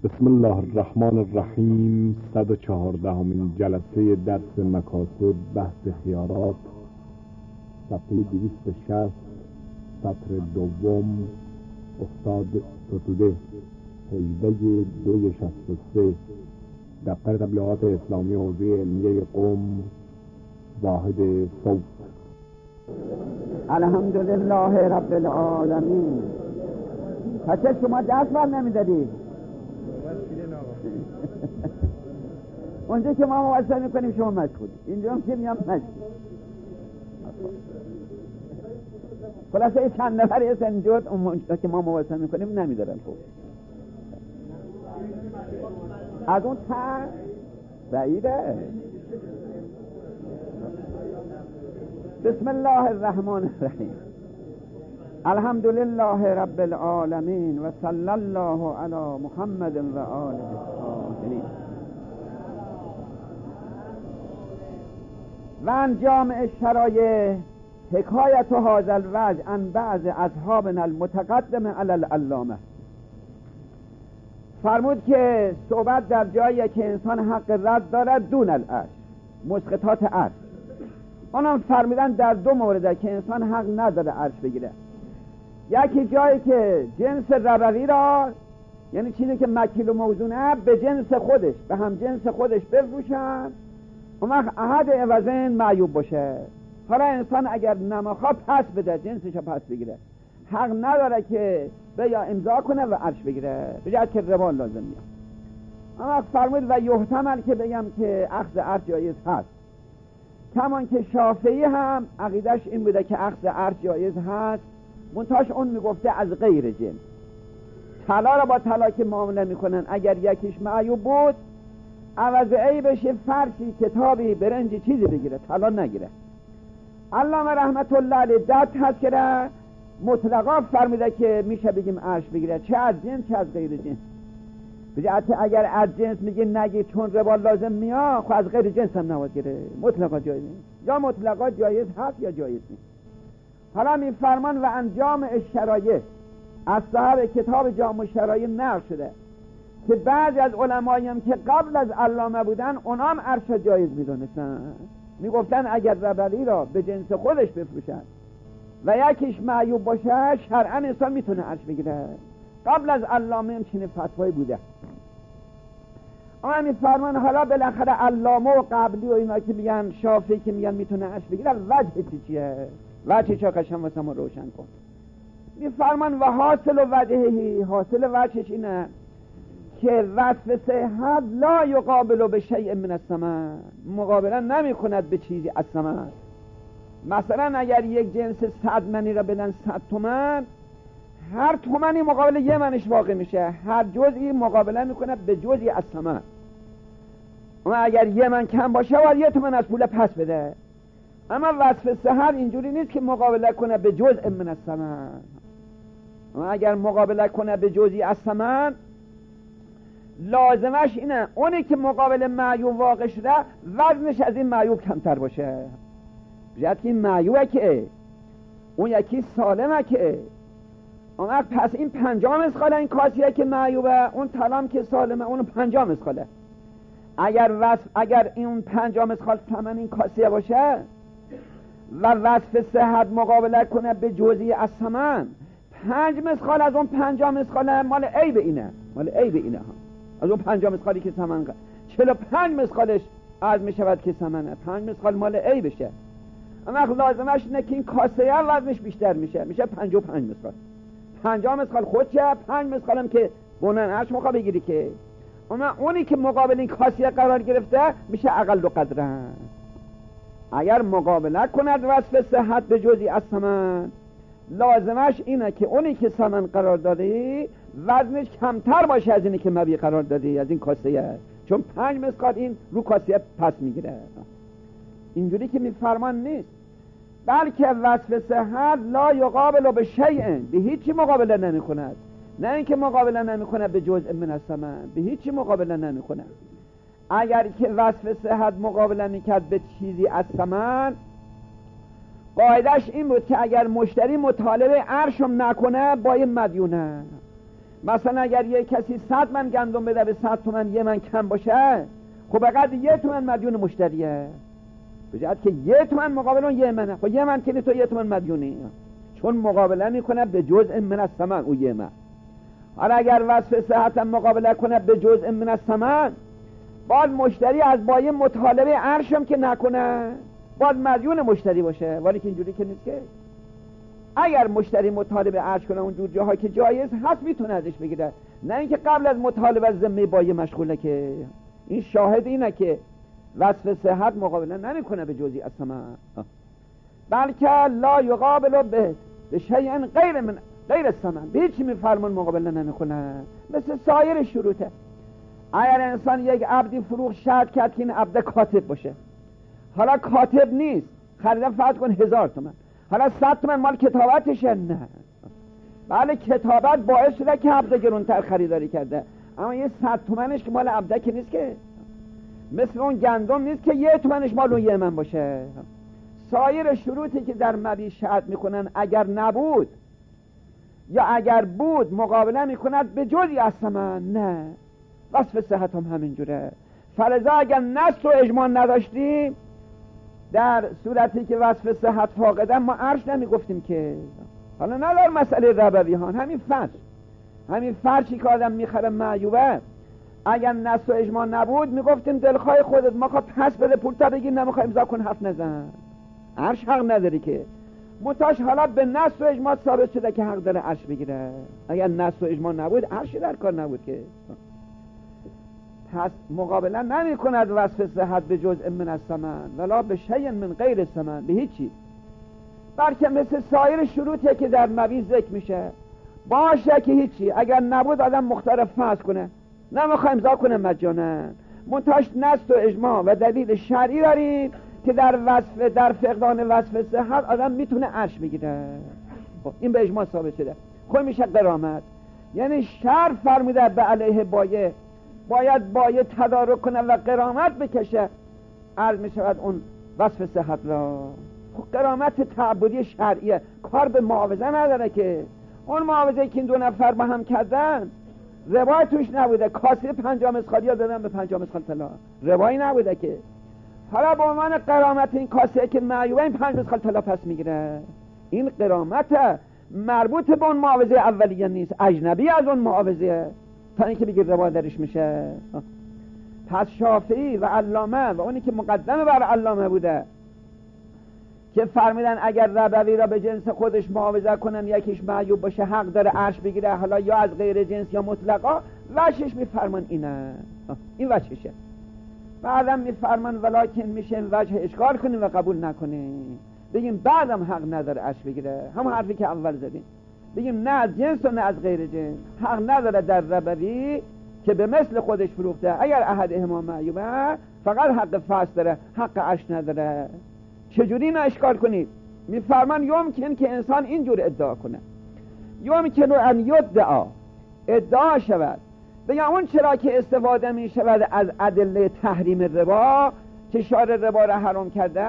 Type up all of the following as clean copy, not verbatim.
بسم الله الرحمن الرحیم. 114 جلسه درس مکاسب بحث خیارات، صفحه 260، سطر دوم. استاد ستوده 18/263، دفتر تبلیغات اسلامی حوزه علمیه قم، واحد صوت. الحمدلله رب العالمین. پس شما دست بر نمیدادی؟ اونجا که ما موسطه میکنیم شما مشغول، اینجا هم که میام مشغول. خلاصه چند نفری سنجود اونجا که ما موسطه میکنیم نمیدارن. خوب از اون تر بعیده. بسم الله الرحمن الرحیم. الحمدلله رب العالمین و صلی الله علی محمد و آله الطاهرین. و عن جامع الشرایع حکایت هذا الوجه عن بعض اصحابنا المتقدم علی العلامه. فرمود که صحبت در جایی که انسان حق رد دارد دون العرش، مسقطات عرش. آنها فرمودن در دو مورده که انسان حق نداره عرش بگیره. یکی جایی که جنس ربوی را، یعنی چیزی که مکیل و موزونه، به جنس خودش، به هم جنس خودش بفروشن، اون وقت احد عوضین معیوب باشه. حالا انسان اگر نماخواد پس بده، جنسش رو پس بگیره، حق نداره که به یا امضا کنه و عرش بگیره، به جهت که ربا لازم میاد. اما فرمود و یحتمل که بگم که اخذ عرش جایز هست، کمان که شافعی هم عقیدش این بوده که اخذ عرش جایز هست، منتاش اون میگفته از غیر جنس. طلا را با طلا که معامله میکنن، اگر یکیش معیوب بود عوض عیبش فرشی، کتابی، برنجی، چیزی بگیره، طلا نگیره. علامه رحمت الله علیه داد هست که مطلقا فرمیده که میشه بگیم عرش بگیره، چه از جنس چه از غیر جنس. بجاعت اگر از جنس میگه نگی چون ربا لازم میاد، خب از غیر جنس هم نباید گیره، مطلقا جایز نیست. یا مطلقا جایز هست یا جایز نیست. حالا میفرمان و عن جامع الشرایع، از صاحب کتاب جامع الشرایع نقل شده که بعضی از علمایی هم که قبل از علامه بودن اونام عرش جایز میدونستن، میگفتن اگر ربوی را به جنس خودش بفروشن و یکیش معیوب باشه شرعا انسان میتونه عرش بگیره. قبل از علامه هم چنین فتوایی بوده. اما میفرمان حالا بالاخره علامه و قبلی و اینا که میگن شافعی که میگن میتونه عرش بگیره، وجه چیه؟ وجه چه قشنگ واسه ما روشن کن. میفرمان و حاصل و وجهی، حاصل وجهش اینه که وصف صحت لا یقابل به شیء من الثمن، مقابله نمی کند به چیزی از ثمن. مثلا اگر یک جنس 100 منی را بدن 100 تومن، هر تومنی مقابل یه منش واقع میشه، هر جزئی مقابله میکنه به جزئی از ثمن. اما اگر یه من کم باشه باید یه تومن از پول پس بده. اما وصف صحت اینجوری نیست که مقابله کنه به جزء من الثمن. اما اگر مقابله کنه به جزئی از ثمن، لازمش اینه اونی که مقابل معیوب واقع شده وزنش از این معیوب کمتر باشه. بجد که این معیوبه که اون یکی سالمه که اون پس این 5 مسخاله، این کاسیه که معیوبه، اون طلام که سالمه اون 5 مسخاله. اگر این 5 مسخال ثمن این کاسیه باشه و وصف صحت مقابله کنه به جزئی از ثمن، 5 مسخال از اون 5 مسخاله مال عیب اینه، مال عیب اینه ها. از اون 5 مسخالی که ثمن 45 مسخالش از میشود که ثمنه، 5 مسخال مال عیبشه. اما لازمش اینه که این کاسه وزنش بیشتر میشه 55 مسخال. 5 مسخال خودشه، 5 مسخال هم که بونن عرش مخواه بگیری که. اما اونی که مقابل این کاسه قرار گرفته میشه اقل و قدره. اگر مقابله کند وصف صحت به جزئی از ثمن، لازمش اینه که اونی که ثمن قرار دادی وزنش کمتر باشه از اینی که مبیع قرار دادی، از این کاسه، چون 5 مسقال این رو کاسه پس میگیره. اینجوری که میفرمان نیست، بلکه وصف صحت لا یقابل به شیء، به هیچی مقابله نمی کند. نه اینکه مقابله نمی کند به جزء من الثمن، به هیچی مقابله نمی کند. اگر که وصف صحت مقابله میکرد به چیزی از ثمن، قاعدش این بود که اگر مشتری مطالبه عرشم نکنه باید مدیونه. مثلا اگر یک کسی 100 من گندم بده به 100 تومن 1 من کم باشه، خب فقط 1 تومن مدیون مشتریه، بجد که 1 تومن مقابل اون 1 منه، خب 1 من که تو 1 تومن مدیونی، چون مقابله میکنه به جزء من الثمن او 1 من. حالا اگر وصف صحت مقابله کنه به جزء من الثمن، باید مشتری از بایه مطالبه عرشم که نکنه، باید مدیون مشتری باشه، ولی که اینجوری که نیست. که اگر مشتری مطالبه عرش کنه اونجور جاها که جایز هست میتونه ازش بگیره، نه اینکه قبل از مطالبه از ذمه بایه مشغوله. که این شاهد اینه که وصف صحت مقابله نمیکنه به جزئی از ثمن، بلکه لا یقابل به شیء غیر الثمن، به هیچی میفرمان مقابله نمیکنه، مثل سایر شروطه. اگر انسان یک عبدی فروخت شرط کرد که این عبد کاتب باشه، حالا کاتب نیست، خریده فرض کن 1000 تومن، حالا 100 تومن مال کتابتشه، نه بله کتابت باعث شده که عبد گرونتر خریداری کرده، اما یه 100 تومنش که مال عبده که نیست، که مثل اون گندم نیست که 1 تومنش مال اون 1 من باشه. سایر شروطی که در مبیع شرط میکنن اگر نبود یا اگر بود مقابله میکند به جزئی از ثمن، نه وصف صحت هم همینجوره. فلذا اگر نص و اجماع نداشتیم، در صورتی که وصف صحت فاقده ما عرش نمیگفتیم که. حالا ندار مسئله ربوی ها، همین فرشی که آدم میخره معیوبه، اگر نص و اجماع نبود میگفتیم دلخواه خودت، ما خواهد پس بده پول تا بگیر، نمیخواه امضا کن حرف نزن، عرش حق نداری که. متاش حالا به نص و اجماع ثابت شده که حق داره عرش بگیره، اگر نص و اجماع نبود عرشی در کار نبود که. پس مقابله نمی کند وصف صحت به جزء من الثمن ولا به شیء من غیر الثمن، به هیچی، بلکه مثل سایر شروطی که در مبیع ذکر میشه باشه که هیچی، اگر نبود آدم مختار فاس کنه، نمیخواه امضا کنه مجانا. منتهاش نص و اجماع و دلیل شرعی داریم که در فقدان وصف صحت آدم میتونه عرش بگیره. این به اجماع ثابت شده. خود میشه غرامت، یعنی شرع فرموده به علیه بایه باید بایه تدارک کنه و غرامت بکشه، عرض میشود اون وصف صحت را. خب غرامت تعبدی شرعیه، کار به معاوضه نداره. که اون معاوضه که این 2 نفر با هم کردن ربای توش نبوده، کاسه 50 مسخالی ها دادن به 50 مسخال طلا، ربایی نبوده. که حالا به عنوان غرامت این کاسه که معیوبه این 5 مسخال طلا پس میگیره. این غرامت مربوط به اون معاوضه اولیه نیست، اجنبی از اون معاوضه، تا اینکه بگیر ربا درش میشه. پس شافعی و علامه و اونی که مقدمه بر علامه بوده که فرمیدن اگر ربوی را به جنس خودش معاوضه کنن یکیش معیوب باشه حق داره عرش بگیره، حالا یا از غیر جنس یا مطلقا. وجهش میفرمان اینه، این وجهشه. بعدم میفرمان ولکن میشه این وجه اشکال کنیم و قبول نکنیم، بگیم بعدم حق نداره عرش بگیره، هم حرفی که اول زدیم، بگیم نه از جنس و نه از غیر جنس حق نداره در ربوی که به مثل خودش فروخته، اگر احدهما معیوبه فقط حق فصل داره، حق عرش نداره. چجوری اینو اشکال کنید؟ میفرمان یمکن که انسان اینجور ادعا کنه، یمکن ان ادعا شود، بگم اون چرا که استفاده می شود از ادله تحریم ربا که شارع ربا را حرام کرده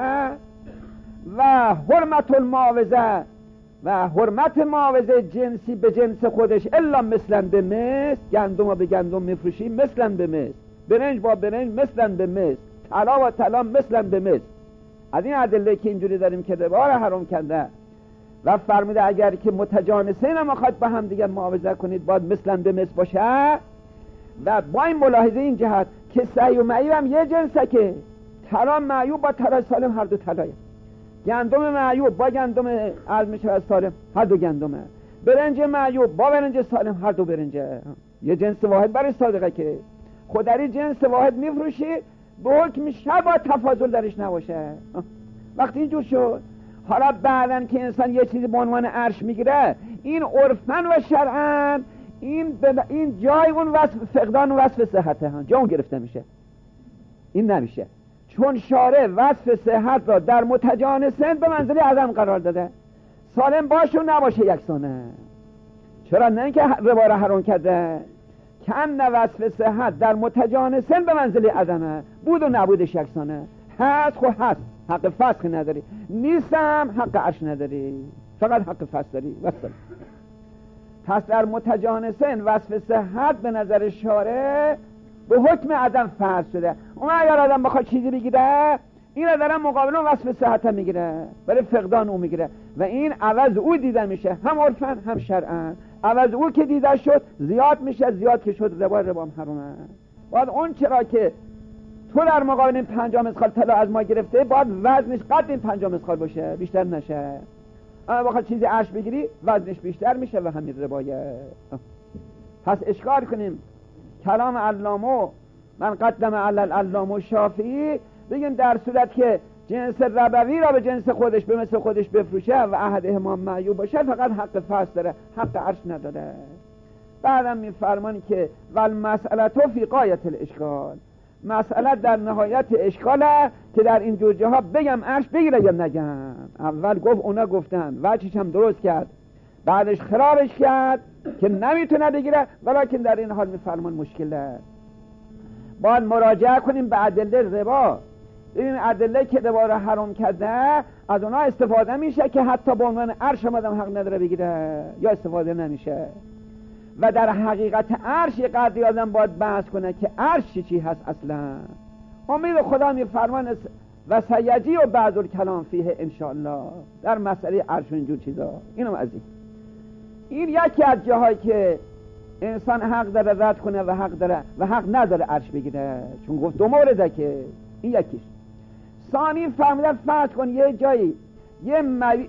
و حرمت المعاوضه و حرمت معاوضه جنسی به جنس خودش الا مثلا به مثل، گندم به گندم میفروشی مثلا به مثل، برنج با برنج مثلا به مثل، طلا و طلا مثلا به مثل. از این ادله که اینجوری داریم که ربا را حرام کرده و فرموده اگر که متجانسین میخواد با هم دیگر معاوضه کنید باید مثلا به مثل باشه. و با این ملاحظه این جهت که سعی و معیوب هم یه جنسه، که طلا معیوب با طلا سالم هر دو طلایه، گندم معیوب با گندم عرض میشه از سالم هر دو گندمه، برنج معیوب با برنج سالم هر دو برنجه، یه جنس واحد برای صادقه. که خودری جنس واحد میفروشی به حکم شب با تفاضل درش نباشه. وقتی اینجور شد، حالا بعدن که انسان یه چیزی به عنوان عرش میگیره، این عرفن و شرعن این جای اون وصف فقدان و وصف صحته ها جا اون گرفته میشه، این نمیشه، چون شارع وصف صحت را در متجانسین به منزله عدم قرار داده. سالم باشه و نباشه یکسانه. چرا؟ نه اینکه ربا را حرام کرده، کن وصف صحت در متجانسین به منزله عدمه، بود و نبودش یکسانه. هست خو هست، حق فسخ نداری، نیستم حق عرش نداری، فقط حق فسخ داری. وصل. پس در متجانسین وصف صحت به نظر شارع به حکم عدم فرض شده. اون اگر آدم بخواد چیزی بگیره، این را دارن مقابل اون وصف صحت هم میگیره، برای فقدان اون میگیره و این عوض او دیده میشه، هم عرفن هم شرعن. عوض او که دیده شد زیاد میشه، زیاد که شد ربا هم حرامه. باید اون چرا که تو در مقابل این 5 مسخال طلا از ما گرفته، باید وزنش قد این 5 مسخال باشه، بیشتر نشه. اما بخواد چیزی عرش بگیری وزنش بیشتر میشه و همین ربایه. پس اشکال کنیم کلام علامه من قدم علی العلامه شافعی، بگیم در صورت که جنس ربوی را به جنس خودش به مثل خودش بفروشه و عهد امام معیوب باشه، فقط حق فصل داره، حق عرش نداره. بعدم میفرمانی که والمسئله فی غایة الاشکال، مسئله در نهایت اشکاله که در این جور جاها بگم عرش بگیره یا نگم. اول گفت اونا گفتن، وجهش هم درست کرد، بعدش خرابش کرد که نمیتونه بگیره، ولیکن در این حال میفرمان مشکله. باید مراجعه کنیم به ادله ربا، این ادله که ربا را حرام کرده از اونا استفاده میشه که حتی به عنوان عرش هم آدم حق نداره بگیره یا استفاده نمیشه. و در حقیقت عرش یه قدری آدم باید بحث کنه که عرش چی هست اصلا. امید خدا میفرمان و سیجی و بعض الکلام فیه انشاءالله در مسئله عرش و اینجور چیزا. اینم از این یکی از جاهایی که انسان حق داره رد کنه و حق نداره عرش بگیره، چون گفت 2 مورده که این یکیش. ثانی فهمیدن فرض کن یه جایی یه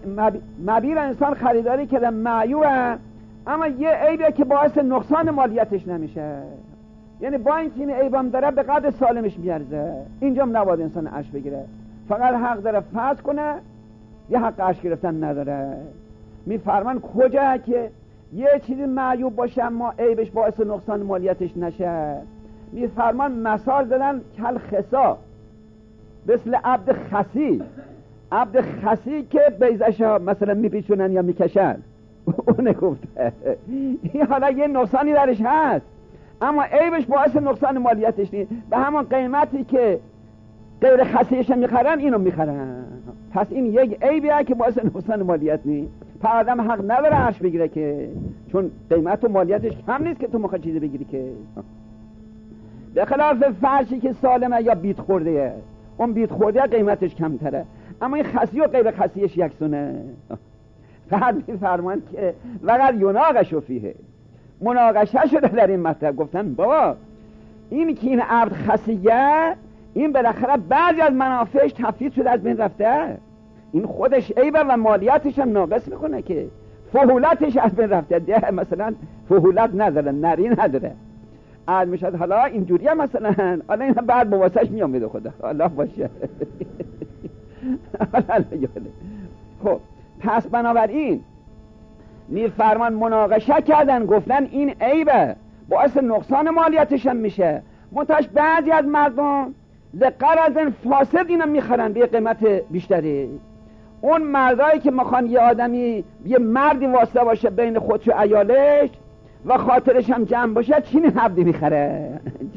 مبیر انسان خریداری که معیوبه، اما یه عیبه که باعث نقصان مالیتش نمیشه، یعنی با اینکه این عیبم داره به قدر سالمش میارزه، اینجا هم نباید انسان عرش بگیره، فقط حق داره فرض کنه، یه حق عرش گرفتن نداره. میفرمان کجا که یه چیزی معیوب باشه اما عیبش باعث نقصان مالیتش نشه. میفرمان مثال زدن کل خسا، مثل عبد خسی که بیزش ها مثلا میپیچونن یا میکشن، اونه گفته این حالا یه نقصانی درش هست اما عیبش باعث نقصان مالیتش نیست، به همون قیمتی که غیر خسیش میخرن اینو میخرن. پس این یک عیبیه که باعث نقصان مالیت نیست، پس آدم حق نداره عرش بگیره که چون قیمت و مالیتش کم نیست که تو میخوای چیزی بگیری که. به خلاف فرشی که سالمه یا بیت خورده، اون بیت خورده قیمتش کمتره، اما این خسی و غیر خسیش یکسونه. فقط میفرمان که وقت یناقش فیه، مناقشه شده در این مطلب. گفتن بابا این که این عبد خسیه، این بالاخره بعضی از منافعش تفیض شده از بین رفته، این خودش عیبه و مالیاتش هم ناقص میکنه که فهولتش از بین رفته. ده مثلا فهولت نداره، نری نداره، عاد میشد حالا اینجوری هم مثلا حالا این بعد بواسش میامده خدا الله باشه. خب پس بنابراین میفرمان مناقشه کردن، گفتن این عیبه باعث نقصان مالیاتش هم میشه، منتهاش بعضی از مردم لقرض فاسد اینو میخرن به قیمت بیشتری. اون مردایی که میخوان یه آدمی یه مردی واسطه باشه بین خودش و عیالش و خاطرش هم جمع باشه، چین نبدی میخره،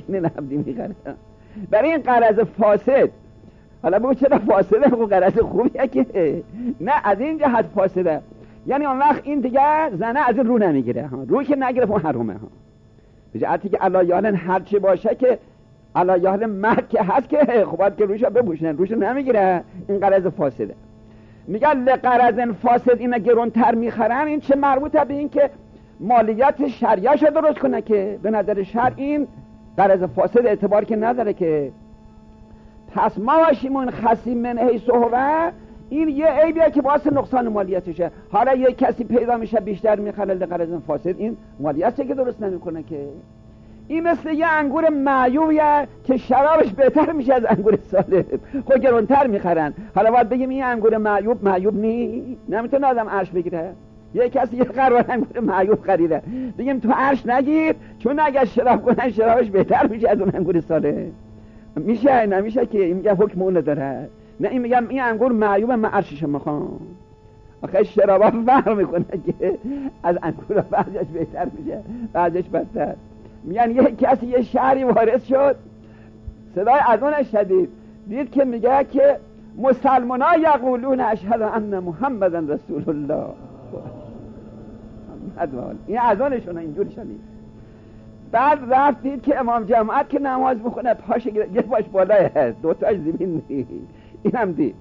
برای این قرض فاسد. حالا بگو چرا فاسده؟ بگو قرض خوبیه که نه، از این جهت فاسده، یعنی اون وقت این دیگه زنه از این رو نمیگیره، روی که نگیره اون حرومه ها، به جهتی که علایان هرچی باشه که علایان مرد که هست که خوبات که روشو بپوشنن، روشو نمیگیره، این قرض فاسده. میگن لقرض فاسد اینا گرونتر میخرن. این چه مربوطه به این که مالیات شریعه شو درست کنه که به نظر شرع این قرض فاسد اعتبار که نداره که. پس ما باشیمون خصیم من حیث هو، این یه عیبیه که باعث نقصان مالیاتشه. حالا یه کسی پیدا میشه بیشتر میخره لقرض فاسد، این مالیاتشه که درست نمیکنه که. این مثل یه انگور معیوبیه که شرابش بهتر میشه از انگور سالم، خب گرونتر میخرن. حالا باید بگیم این انگور معیوب نی، نمیتونه آدم عرش بگیره. یه کسی یه قرار انگور معیوب خریده، بگیم تو عرش نگیر چون اگر شراب کنن شرابش بهتر میشه از اون انگور سالم. میشه؟ نمیشه که. این میگه حکم اون داره. نه این میگم این انگور معیوب من عرشش میخوام. آخه شرابا فرق میکنه که از انگور بعضیش بهتر میشه بعضیش بدتر. میگن یه کسی یه شهری وارد شد، صدای اذان شدید، دید که میگه که مسلمانا یقولون اشهد ان محمدن رسول الله. این اذانشون اینجوری شدید. بعد رفتید که امام جماعت که نماز میخونه پاش یه پاش بالای هست، دوتاش زمین نیست. این هم دید.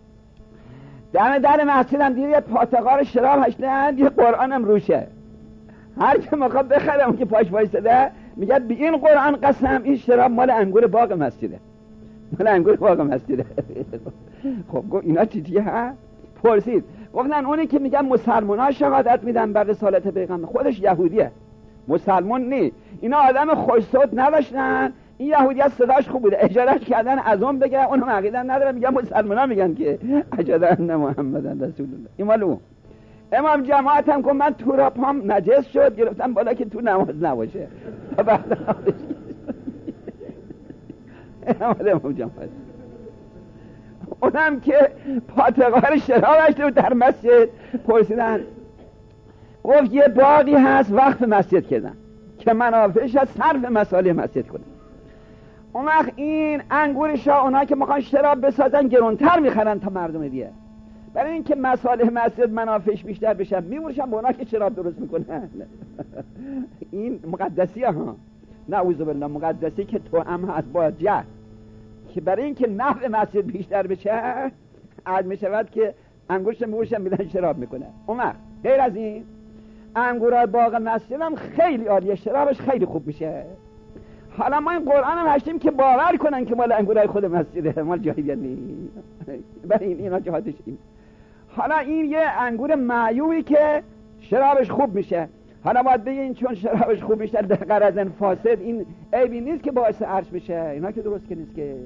در مسجد هم دید یه پاتقار شراب هشتند، یه قرآن هم روشه. هر که میخواد بخره اون که پاش وایساده میگه به این قرآن قسم این شراب مال انگور باغ مسجده، مال انگور باغ مسجده. خب گفت اینا چیزی ها؟ پرسید. گفتن اونی که میگن مسلمان ها شهادت میدن بر رسالت پیغمبر خودش یهودیه، مسلمان نی. اینا آدم خوش صوت نداشتن، این یهودی ها صداش خوب بوده، اجارش کردن از اون بگه، اونم عقیده نداره، میگن مسلمان ها میگن که اشهد ان محمدن رسول الله. این مال اون. امام جماعت هم که من تو را پام نجس شد، گرفتم بالا که تو نماز نباشه. امام جماعت اونم که پاتقار شرابش رو در مسجد پرسیدن، گفت یه باقی هست وقف مسجد کردن که منافعش از صرف مصالح مسجد کنن. اون وقت این انگورشا اونا که میخوان شراب بسازن گرونتر میخرن تا مردم دیگه، برای اینکه مصالح مسجد منافعش بیشتر بشه میمورشن به اونا که شراب درست میکنن. این مقدسی ها، نعوذ بالله، مقدسی که تو هم هست با جهل، که برای اینکه نفع مسجد بیشتر بشه عاد میشود که انگورش میمورشن میدن شراب میکنه. اون وقت غیر از این انگورای باغ مسجد هم خیلی عالیه، شرابش خیلی خوب میشه. حالا ما این قرآن هم هشتیم که باور کنن که مال انگورای خود مسجده، مال جایی بیاد نیست. برای اینا جهاتش این. حالا این یه انگور معیوبی که شرابش خوب میشه. حالا باید بگین چون شرابش خوب میشه در غرض فاسد این عیبی نیست که باعث عرش بشه، اینا که درست که نیست که.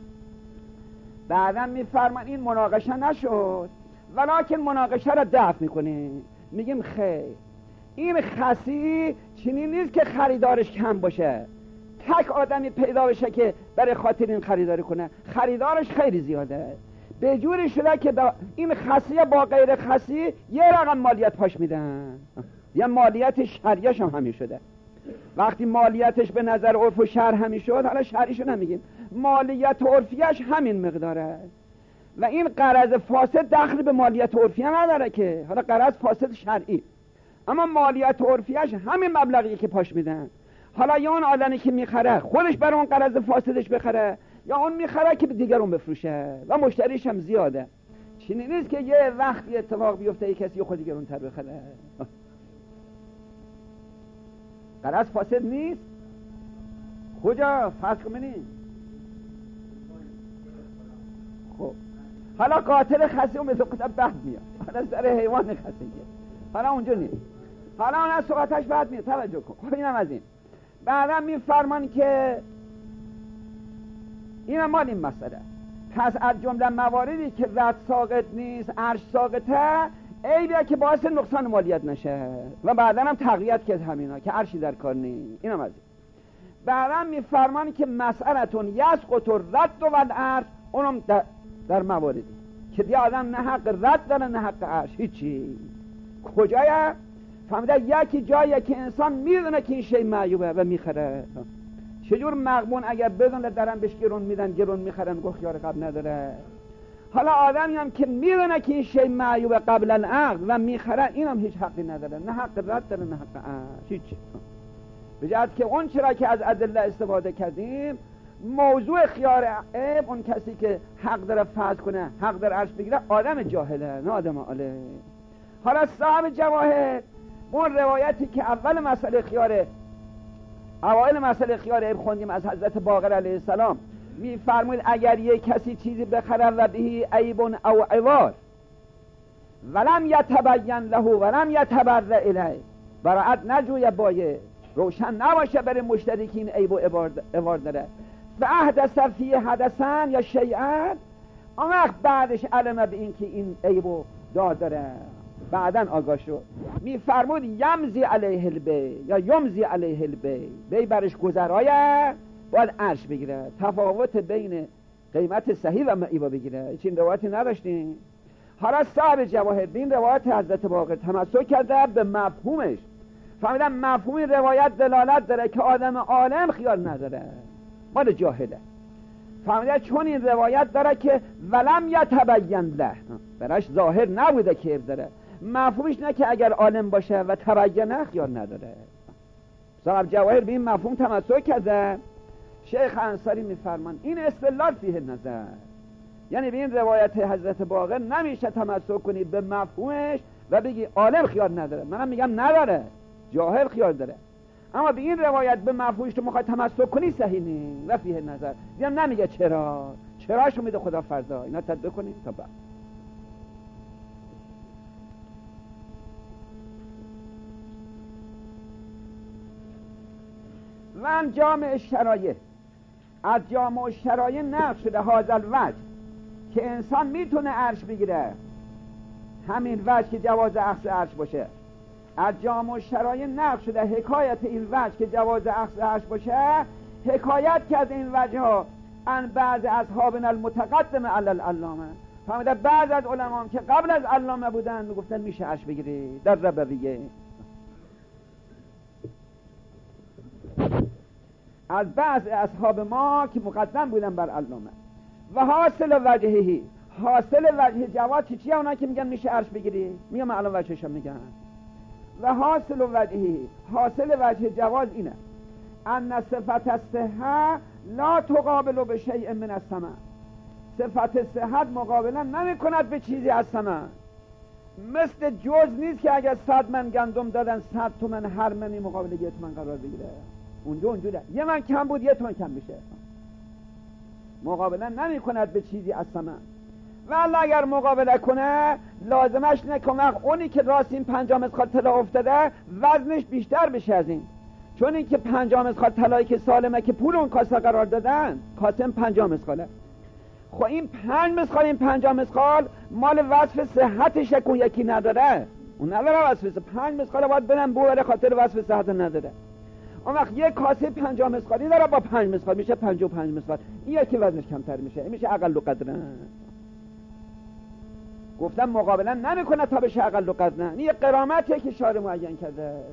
بعدم میفرمان این مناقشه نشد، ولکن مناقشه را دفع میکنیم، میگیم خیر این خسی چنین نیست که خریدارش کم باشه، تک آدمی پیدا بشه که برای خاطر این خریداری کنه، خریدارش خیلی زیاده، به جوری شده که این خسی با غیر خسی یه رقم مالیت پاش میدن. یا مالیت شرعیش هم همین شده. وقتی مالیتش به نظر عرف و شرع همین شد، حالا شرعیشو نمیگیم، مالیت عرفیش همین مقداره و این قرض فاسد دخل به مالیت عرفی نداره که، حالا قرض فاسد شرعی، اما مالیت عرفیش همین مبلغی که پاش میدن. حالا یا اون آدمی که میخره خودش برای اون قرض فاسدش بخره، یا اون میخره که به دیگرون بفروشه و مشتریش هم زیاده. چنین نیست که یه وقتی اتفاق بیفته یک کسی خود دیگرون تر بخره. قرض فاسد نیست. کجا فرض کنید؟ خب حالا قاتل خسی اون مثل قطب بد میاد، حالا سر حیوان خسی که حالا اونجا نیست، حالا اون از صحبتش بد میاد، توجه کن. خب اینم از این. بعدم میفرمان که اینم مال این مسئله. پس از جمله مواردی که رد ساقط نیست عرش ساقطه، عیبیه که باعث نقصان مالیت نشه و بعدا هم تقویت که همینا که عرشی در کار نیست. اینم از این. بعدم میفرمان که مسئلتون یسقط رد و العرش، اونم در مواردی که دیگه آدم نه حق رد داره نه حق عرش، هیچی. کجایه؟ فهمیده یکی جایی که انسان میدونه که این شی معیوبه و میخره. چجور مغبون اگر بدونه درن بهش گرون میدن گرون میخرن گفت خیار قبل نداره. حالا آدمی هم که میدونه که این شی معیوبه قبل العقل و میخره، اینم هیچ حقی نداره، نه حق رد داره نه حق عرش، هیچی. به جهت که اون چرا که از ادله استفاده کردیم، موضوع خیار عیب اون کسی که حق داره فرض کنه حق داره عرش بگیره آدم جاهله نه آدم عاله. حالا صاحب جواهر اون روایتی که اول مسئله خیار اوائل مسئله خیار عیب خوندیم از حضرت باقر علیه السلام، میفرمود اگر یک کسی چیزی بخره و بهی عیب او عوار ولم یتبین له ولم یتبرأ الیه، براءت نجوی بایه، روشن نباشه برای مشتری که این عیب و عوار داره، و احدث فی حدثن یا شیئا، اون وقت بعدش علم به این که این عیب و داره بعدن آگاه شد، میفرمود یمزی علیه البی یا یمزی علیه البی، بی برش گذرایه باید عرش بگیره، تفاوت بین قیمت صحیح و معیبا بگیره. این روایتی نداشتیم. حالا صاحب جواهر این روایت حضرت باقر تمسک کرده به مفهومش، فهمیدن مفهوم روایت دلالت داره که آدم عالم خیال نداره، مال جاهله. فهمیدن چون این روایت داره که ولم یتبین له، براش ظاهر نبوده که عیب داره، مفهومش نه که اگر عالم باشه و تبینه اختیار نداره. صاحب جواهر به این مفهوم تمسک کرده. شیخ انصاری میفرمان این استدلال فیه نظر، یعنی به این روایت حضرت باقر نمیشه تمسک کنی به مفهومش و بگی عالم خیال نداره. منم میگم نداره، جاهل خیال داره، اما به این روایت به مفهومش تو میخوای تمسک کنی صحیح نیست و فیه نظر. دیدم نمیگه چراشو میده خدا فردا. اینا تدبیر کنیم تا بعد. و جامع شرایع، از جامع شرایع نقش شده هذا الوجه که انسان میتونه عرش بگیره، همین وجه که جواز اخذ عرش باشه. از جامع شرایع نقش شده حکایت این وجه که جواز اخذ عرش باشه، حکایت کرد این وجه ها ان بعض اصحابنا المتقدم علی العلامه. فهمیده بعض از علما که قبل از علامه بودن میگفتن میشه عرش بگیری در ربویه. از بعض اصحاب ما که مقدم بودن بر علامه. و حاصل وجهی، حاصل وجه جواز چیه؟ اونا که میگن میشه عرش بگیری، میگم الان وجهشو میگن. و حاصل وجهی، حاصل وجه جواز اینه ان صفت الصحه لا تقابل بشیء من السمع. صفت صحت مقابله نمی کند به چیزی از سمع. مثل جز نیست که اگر 100 من گندم دادن 100 تومن هر منی مقابل 1 تومن قرار بگیره. اونجوره 1 من کم بود 1 تومن کم میشه. مقابله نمی کند به چیزی از سمع. ولی اگر مقابله کنه لازمش نکنه اونی که راست این 5 مسخال طلا افتاده وزنش بیشتر بشه از این. چون این که 5 مسخال طلایی که سالمه که پول اون کاسه قرار دادن، کاسه 5 مسخاله. خب این 5 مسخال، این 5 مسخال مال وصف صحتش اون یکی نداره، اون نداره وصف 5 مسخال باید بنم بوره خاطر وصف صحت نداره. اون وقت یک کاسه 5 مسخالی داره با 5 مسخال میشه 55 مسخال، این یکی وزنش کمتر میشه، میشه اقل قدرن. گفتم مقابلا نمیکنه تا بشه اقل قدرن. این یک قرامتیه که شارع معین کرده.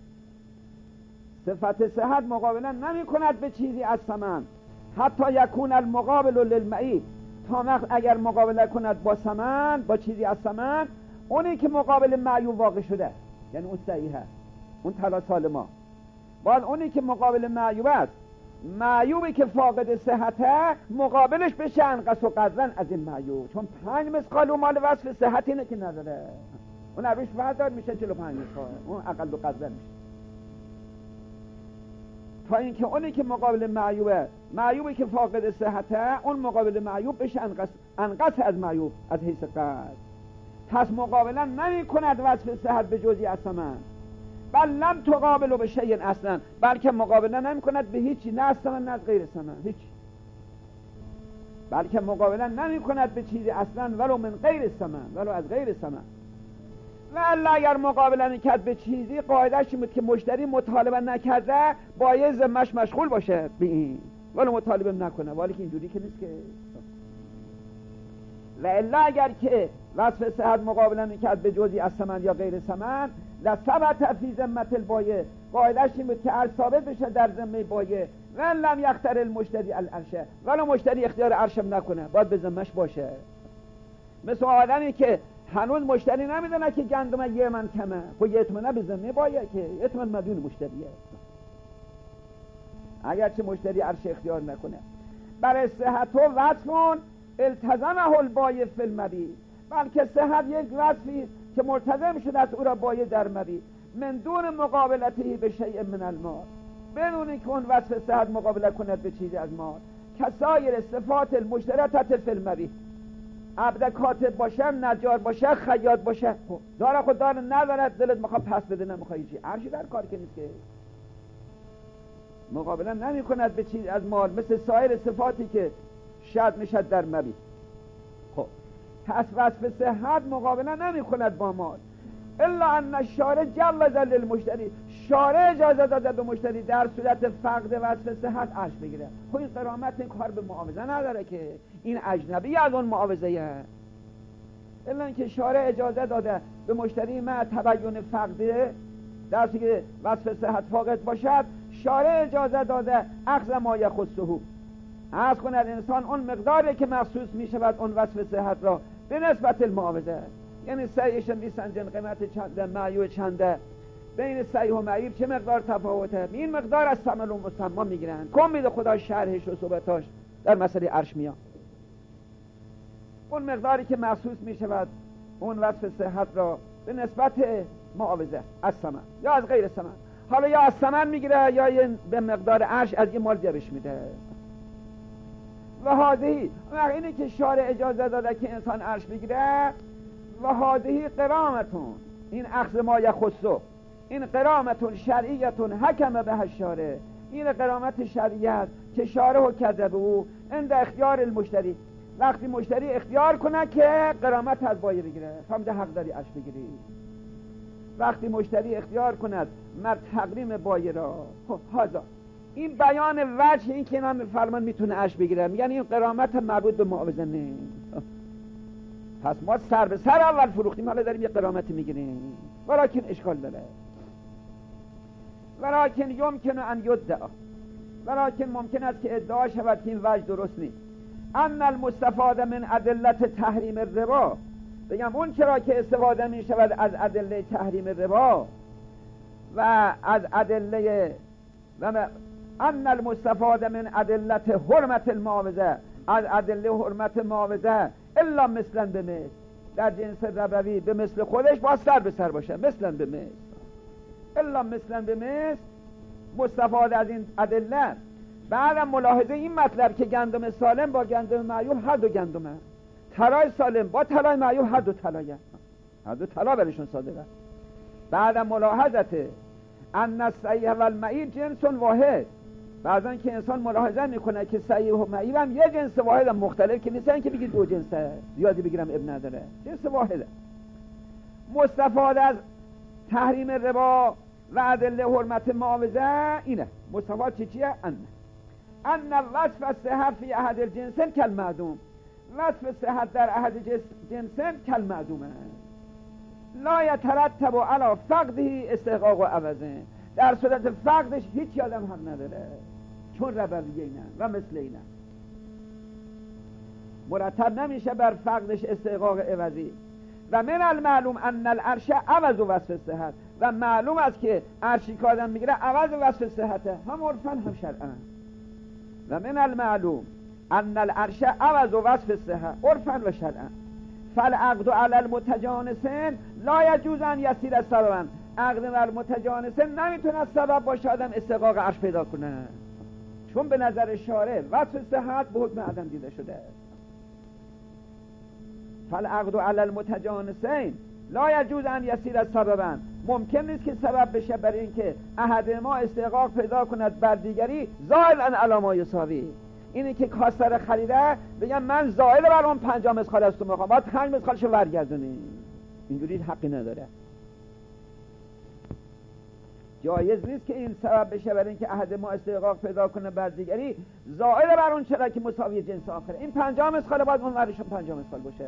صفت صحت مقابلا نمی کند به چیزی از سمن حتی یکون المقابل للمعی، تا وقت اگر مقابله کند با سمن، با چیزی از سمن، اونی که مقابل معیوب واقع شده، یعنی اون صحیحه، اون طلا سالما، باید اونی که مقابل معیوب است، معیوبی که فاقد صحته مقابلش بشه انقص و قدرن از این معیوب. چون 5 مسقال و مال وصف صحت اینه که نداره، اون روش بردار میشه 45 مسقال، اون اقل و قدرن میشه. تا اینکه اونی که مقابل معیوبه، معیوبی که فاقد صحته، اون مقابل معیوب بشه انقص از معیوب از حیث قدر. پس مقابلا نمی کند وصف صحت به جزئی از سمن، بل لم تقابل به شیء اصلا، بلکه مقابله نمی کند به هیچی، نه از سمن نه از غیر سمن، هیچ. بلکه مقابله نمی کند به چیزی اصلا ولو من غیر سمن، ولو از غیر سمن. و الله اگر مقابله میکرد به چیزی، قاعده‌اش این بود که مشتری مطالبه نکرده باید ذمه‌اش مشغول باشه به این، ولی مطالبه نکنه، ولی که اینجوری که نیست که. و الا اگر که وصف صحت مقابله میکرد به جزئی از ثمن یا غیر ثمن، لثبت فی ذمه البایع، قاعده‌اش این بود که عرض ثابت بشه در ذمه بایع. و لم یختر المشتری العرش، ولی مشتری اختیار عرشم نکنه، باید به ذمه‌اش باشه. مثل آدمی که هنوز مشتری نمیدونه که گندم 1 من کمه، خب 1 تومنه به ذمه بایع که 1 تومن مدیون مشتریه، اگرچه مشتری عرش اختیار نکنه. برای صحت و وصفون التزمه البایع فی المبیع، بلکه صحت یک وصفی که ملتزم شده است او را بایع در مبیع، من دون مقابلته به شیء من المال، بدون که اون وصف صحت مقابله کند به چیزی از مال. کسایر صفات المشترطه فی المبیع، عبد کاتب باشه، نجار باشه، خیاط باشه، داره خود داره نداره، دلت میخواد پس بده نمیخوای چی، عرشی در کار که نیست که مقابله نمی کند به چیز از مال، مثل سایر صفاتی که شد میشد در مبیع. خب پس وصف صحت مقابله نمی کند با مال، الا ان الشارع جوز للمشتری، شارع اجازه داده به مشتری در صورت فقد وصف صحت عرش بگیره. خب این قرامت این کار به معاوضه نداره که، این اجنبی از اون معاوضه، الا اینکه شارع اجازه داده به مشتری ما تبین فقده، در صورتی که وصف صحت فاقد باشد، شارع اجازه داده اخذ ما یخصه، عرض کند انسان اون مقداری که مخصوص می شود اون وصف صحت را به نسبت المعاوضه. یعنی سعیش میسنجن قیمت چنده، معیوب چنده، بین سعی و معیوب چه مقدار تفاوته، این مقدار از ثمن و مسمى میگیرن. کم میده خدا شرحش و صحبتاش در مسئله عرش میاد. اون مقداری که محسوس میشود اون وصف صحت را به نسبت معاوضه از ثمن یا از غیر ثمن، حالا یا از ثمن میگیره یا به مقدار عرش از این مال جبش میده. و هادهی اینه که شارع اجازه داده که انسان عرش بگیره. و هادهی قرامتون، این اخذ ما یخصو، این قرامتون شرعیتون حکم به الشارع، این قرامت شرعیت که شارع کرده به او عند اختیار المشتری، وقتی مشتری اختیار کنه که قرامت از بایه بگیره، فهمده حق داری عرش بگیری. وقتی مشتری اختیار کند مر تقریم بایه را، هذا این بیان وجه این که اینا فرمان میتونه عرش بگیره. میگن این قرامت مربوط به معاوضه نیست. پس ما سر به سر اول فروختیم، حالا داریم یه قرامتی میگیریم. ولیکن اشکال داره. ولیکن یمکن ان یدعا، ولیکن ممکن است که ادعا شود که این وجه درست نیست. ان المستفاده من ادلت تحریم الربا، بگم اون چرا که استفاده می شود از ادله تحریم الربا و از ادله و ان المستفاده من ادلت حرمت المعاوضه، از ادله حرمت معاوضه الا مثلا به مثل، در جنس ربوی به مثل خودش با سر به سر باشه، مثلا به مثل، الا مثلا به مثل مستفاده از این ادله. بعدم ملاحظه این مطلب که گندم سالم با گندم معیوب هر دو گندمه، طلای سالم با طلای معیوب هر دو طلایه، هر دو طلا برشون صادقه. بعدم ملاحظته ان الصحیح و المعیب جنس واحد، بعضن که انسان ملاحظه میکنه که صحیح و معیب هم یه جنس واحد هم مختلف، که نیستن که بگی دو جنسه، زیادی بگیرم اب نداره، جنس واحده. مستفاده از تحریم ربا و ادله حرمت معاوضه اینه. مستفاده چیه؟ ان وصف الصحت فی احد الجنسین کالمعدوم، وصف صحت در احد جنسین کالمعدومه، لا یترتب علی فقده استحقاق و عوضه، در صورت فقدش هیچ آدم حق نداره، چون ربویه اینه و مثل اینه مرتب نمیشه بر فقدش استحقاق عوضی. و من المعلوم ان العرش عوض و وصف صحت، و معلوم است که عرشی که آدم میگیره عوض و وصف صحته، هم عرفاً هم شرعاً. و من المعلوم ان العرش عوض و وصف صحت عرفاً و شرعاً. فالعقد علی المتجانسین لا یجوز ان یصیر سبباً، عقد بر متجانسین نمیتونه سبب باشه آدم استحقاق عرش پیدا کنه، چون به نظر شارع وصف صحت به حکم عدم دیده شده. فالعقد علی المتجانسین لا یجوز ان یصیر سبباً، ممکن نیست که سبب بشه برای اینکه احد ما استحقاق پیدا کند بر دیگری زائل عن علی ما یساوی. اینی که کاسر خریده بگم من زائل بر اون 5 مسخال از تو میخوام، باید 5 مسخالشو برگردونی، اینجوری حقی نداره. جایز نیست که این سبب بشه برای اینکه احد ما استحقاق پیدا کنه بر دیگری زائل بر اون چرا که مساوی جنس آخره. این 5 مسخال باید اون ورشون 5 مسخال باشه.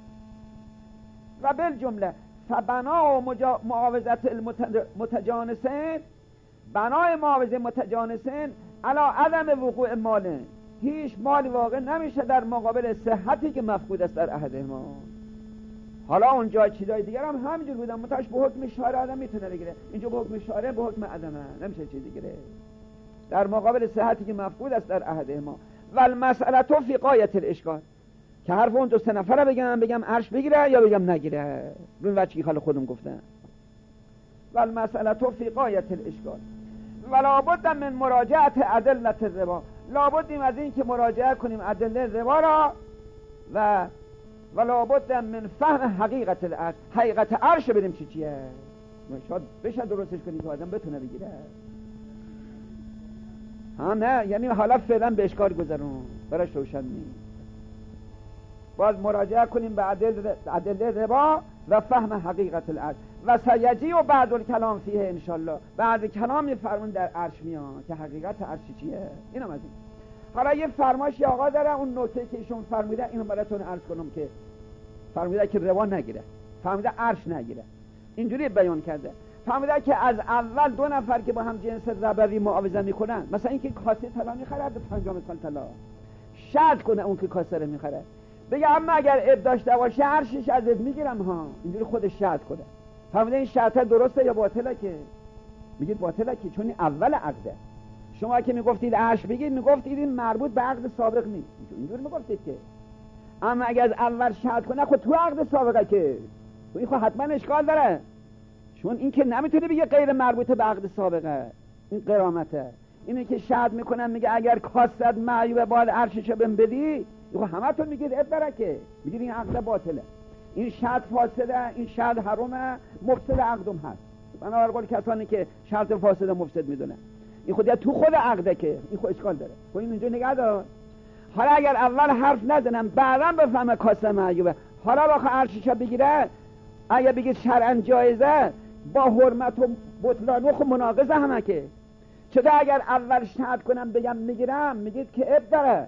و بالجمله فبنا و معاوضت المتجانسین، بنای معاوضه متجانسین علا عدم وقوع مال، هیچ مالی واقع نمیشه در مقابل صحتی که مفقود است در احد ما. حالا اونجا چیزای دیگر هم همینجور بودن، متاش به حکم شارع آدم میتونه بگیره، اینجا به حکم شارع به حکم عدمه، نمیشه چیزی بگیره در مقابل صحتی که مفقود است در احد ما. و المسئله فی غایت الاشکال، که حرف اون 2-3 نفره بگم عرش بگیره یا بگم نگیره، روی وجهی خاله خودم گفتن. و المسئله فی غایت الاشکال و لابد من مراجعت ادلت الربا، لابدیم از این که مراجعه کنیم ادله ربا را، و لابد من فهم حقیقت العرش، حقیقت عرش بدیم چیه، شاید بشه درستش کنیم که آدم بتونه بگیره. ها نه، یعنی حالا فعلا به اشکال گذارون براش روشن نیست. باید مراجعه کنیم به ادله ربا و فهم حقیقت العرش. و سیجی و بعد الکلام فیه انشالله، بعد کلام میفرمون در عرش میان که حقیقت عرش چیه. اینم از این. حالا یه فرمایشی آقا داره، اون نکته که ایشون فرموده اینو براتون عرض کنم که فرموده که ربا نگیره، فرموده عرش نگیره، اینجوری بیان کرده. فرموده که از اول 2 نفر که با هم جنس ربوی معاوضه میکنن، مثلا اینکه کاسه طلا میخره به 5 مسخال طلا، شرط کنه اون که کاسه رو میخره، بگه اما اگر اب داشته باشه عرشش ازت میگیرم ها، اینجوری خودش شرط کنه. فهمیده این شرط درسته یا باطله؟ که میگید باطله، که چون این اول عقده. شما که میگفتید عرش بگید، میگفتید این مربوط به عقد سابق نیست، اینجوری میگفتید که. اما اگر از اول شرط کنه خود تو عقد سابقه، که این خود حتما اشکال داره، چون این که نمیتونه بگه غیر مربوطه به عقد سابقه. این قرامته. اینه که شرط میکنن، میگه اگر کاست معیوب باید عرششو بهم بدی، همه تون میگید اداره، که میگید این عقد باطله، این شرط فاسده، این شرط حرامه، مفسد عقدم هست. بنابر قول کسانی که شرط فاسد مفسد میدونه، این خود تو خود عقده، که این خود اشکال داره. خب این اونجا نگه دار. حالا اگر اول حرف نزنم بعدا بفهمه کاست معیوبه، حالا بخواه عرششو بگیره، اگه بگید شرعاً جایزه، با حرمت و بطلان خب مناقضه همه، که چطور اگر اول شرط کنم بگم میگیرم، میگید که اب داره.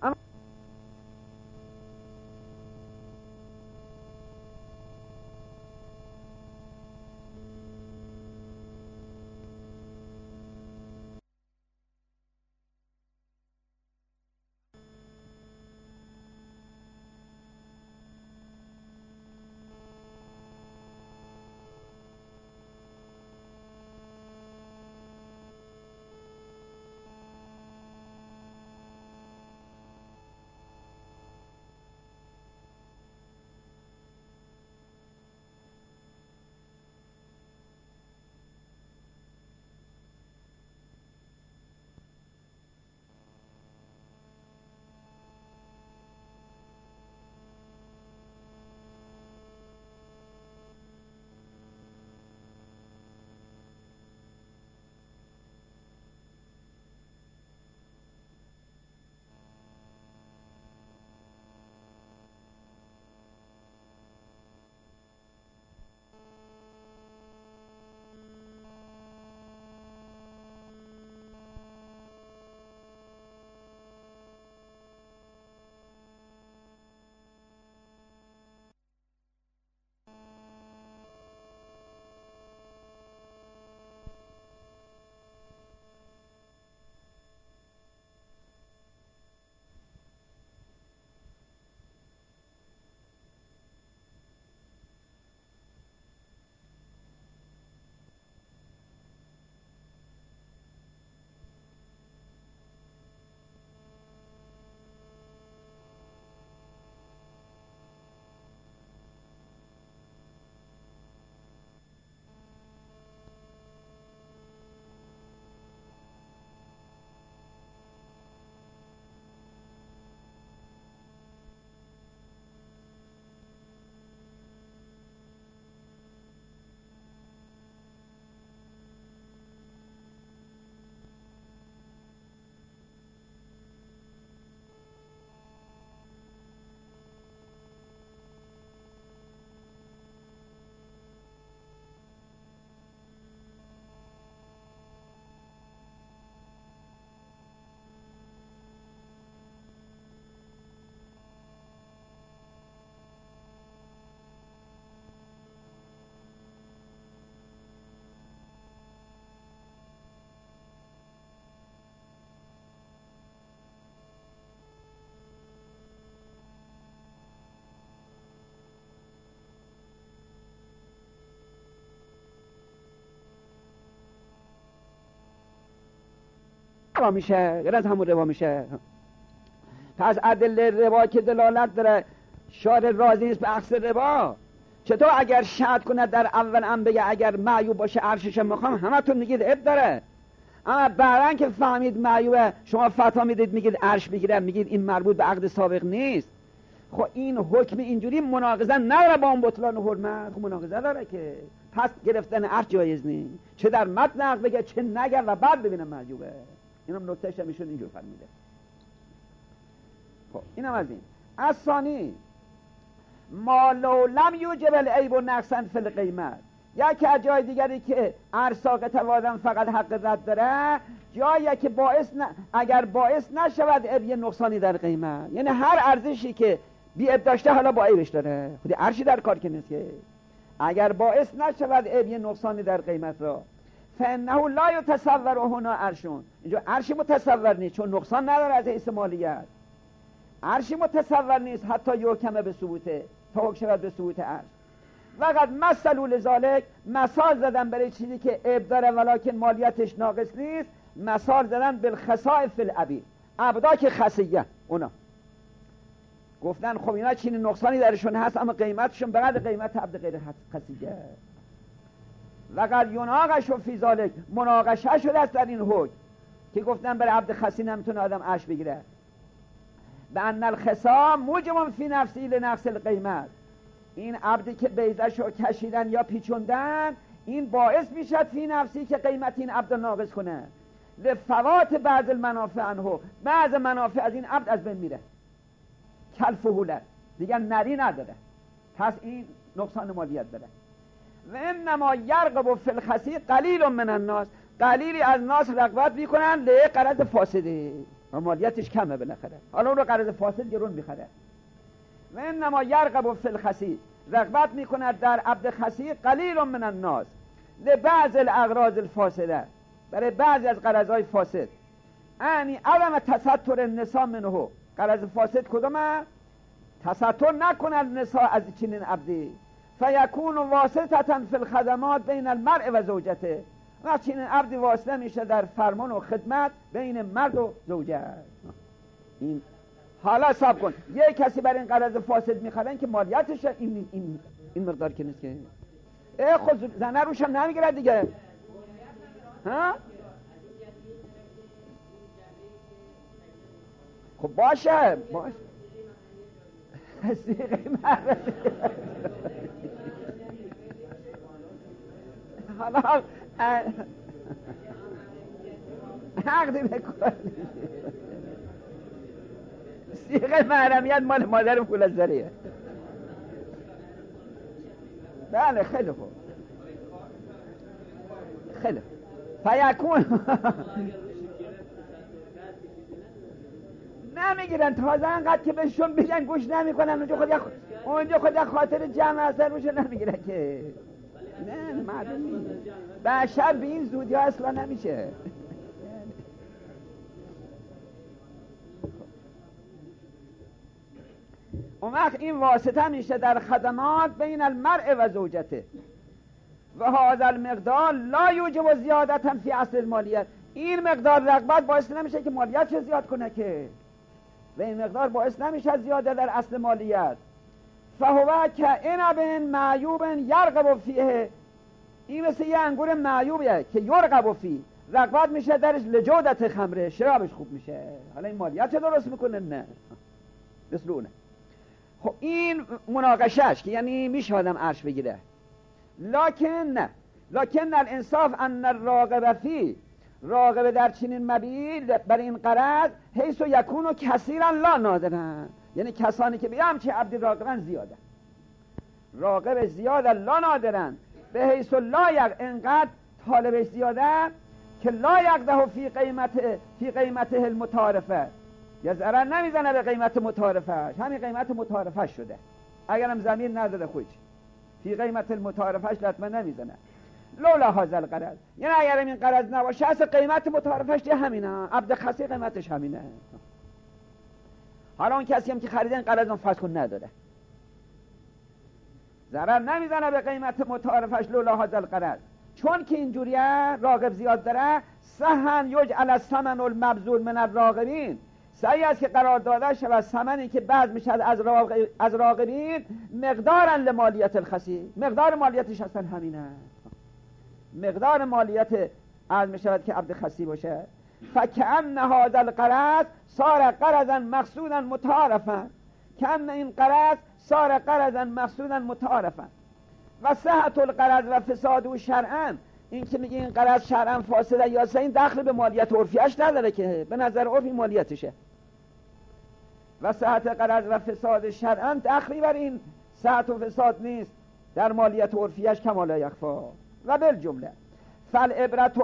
ربا میشه، غیر از همون ربا میشه. پس ادله ربا که دلالت داره شارع راضی نیست به عکس ربا، چطور اگر شرط کنه در اول هم بگه اگر معیوب باشه عرشش میخوام، همه تون میگید اب داره، اما بعدن که فهمید معیوبه شما فتوا میدید میگید عرش بگیره، میگید این مربوط به عقد سابق نیست. خب این حکم اینجوری مناقضه نداره با اون بطلان و حرمت، خب مناقضه داره، که پس گرفتن عرش جایز نیست، چه در متن عقد بگه چه نگه و بعد ببینم معیوبه. اینم نکتهش میشون اینجور فرمیده. خب اینم از این. از ثانی ما لو لم یوجب العیب و نقصا فی القیمت، یکی از جای دیگری که ارساق توادن فقط حق رد داره، جایی که اگر باعث نشود عیب یه نقصانی در قیمت، یعنی هر ارزشی که بی عیب داشته حالا با عیبش داره، خودی عرشی در کار که نیست، که اگر باعث نشود عیب یه نقصانی در قیمت را، فانه لا یتصور هنا عرشون، اینجا عرشی متصور نیست چون نقصان نداره از حیث مالیت. عرشی متصور نیست حتی یحکم به ثبوته، تا حکم شود به ثبوت عرش. فقط مثلوا لذالک، مثال زدن برای چیزی که عیب داره ولکن مالیتش ناقص نیست. مثال زدن بالخسائف فی العبید، عبدا که خسیه، اونا گفتن خب اینا چین نقصانی درشون هست اما قیمتشون بقدر قیمت عبد غیر خسیه. وقد یناقش فی ذالک، مناقشه شده است در این حکم که گفتن برای عبد خسی نمیتونه آدم عرش بگیره. به ان الخصام موجب فی نفسی لنقص القیمت، این عبدی که بیضه‌ش رو کشیدن یا پیچوندن این باعث میشد فی نفسی که قیمت این عبد ناقص کنه. لفوات بعض المنافع عنه، بعض منافع از این عبد از بین میره. کالفهولت، دیگر نری نداره، پس این نقصان مالیت داره. و انما یرغب فی الخسی قلیل من الناس، قلیلی از ناس رغبت میکنن له قرض فاسده و مالیتش کمه بالاخره، حالا اون رو قرض فاسد گرون میخره. و انما یرغب فی الخسی، رغبت میکند در عبد خسی قلیل من الناس لبعض الاغراض الفاسده، برای بعضی از قرضهای فاسد. یعنی عدم تستر النساء منه، قرض فاسد کدومه؟ تستر نکنه النساء از چنین عبدی. فیکون واسطة فی الخدمات بین المرء و زوجته، و چنین عبدی واسطه میشه در فرمان و خدمت بین مرد و زوجه. این حالا حساب کن یه کسی برای این قرض فاسد میخرن که مالیتش این مقدار که نیست که خود زنه روش هم نمیگیره دیگه. ها؟ خب باشه سیغه مرد حالا عقدی بکن سیغه محرمیت مال مادر پولزاریه. بله خیلی خوب، خیلی فیکون نمیگیرن تازه انقدر که بهشون بگن گوش نمیکنن، اونجا خود خاطر جمع اثر روشون نمیگیرن که نه مردم نیست. بشر به این زودی ها اصلا نمیشه. اون وقت این واسطه میشه در خدمات بین المرء و زوجته و هذا المقدار لا یوجب زیادتا فی اصل المالیت، این مقدار رغبت باعث نمیشه که مالیت زیاد کنه که، و این مقدار باعث نمیشه زیاده در اصل مالیت. فهو کعنب معیوب یرغب فیه، این مثل یه انگور معیوبه که یرغب فیه، رغبت میشه درش لجودت خمره، شرابش خوب میشه. حالا این مالیت درست میکنه؟ نه، مثل اونه. خب این مناقشش که یعنی میشه آدم عرش بگیره، لکن الانصاف ان الراغب فی، راغب در چنین مبیل برای این قرض حیث و یکون و کثیرا لا نادرن، یعنی کسانی که به همچه عبد راغبن زیاده، راغب زیاده لا نادرن، به حیث لا انقدر طالبش زیاده که لا یقده فی قیمته المتعارفه، یا ضرر نمیزنه به قیمت متعارفش، همین قیمت متعارفش شده، اگرم زمین نداده خودش فی قیمت المتعارفش لطمه نمیزنه. لولا هذا القرض، یعنی اگرم این قرض نباشه اصلا قیمت متعارفش دیگه همینه، عبد خسی قیمتش همینه. حالا اون کسی هم که خریده این قرض اون فسخون نداره، ضرر نمیزنه به قیمت متعارفش. لولا هذا القرض، چون که اینجوریه راغب زیاد داره، سهن یجعل الثمن المبذول من الراغبین، صحیح است که قرار داده شود ثمنی که بعد میشه از راغبین مقدارا لمالیت الخسی، مقدار مالیتش اصلا همینه، مقدار مالیت از میشود که عبد خسی باشه. فکأن هذا القرض صار قرضا مقصودا متعارفا، کأن این قرض صار قرضا مقصودا متعارفا. و صحت القرض و فساد شرعا، این که میگه این قرض شرعا فاسده یا صحیح، این دخل به مالیت عرفیش نداره که به نظر عرفی مالیتشه. و صحت قرض و فساد شرعا دخلی بر این صحت و فساد نیست در مالیت عرفیش کما لا یخفا. و بالجمله فالعبرة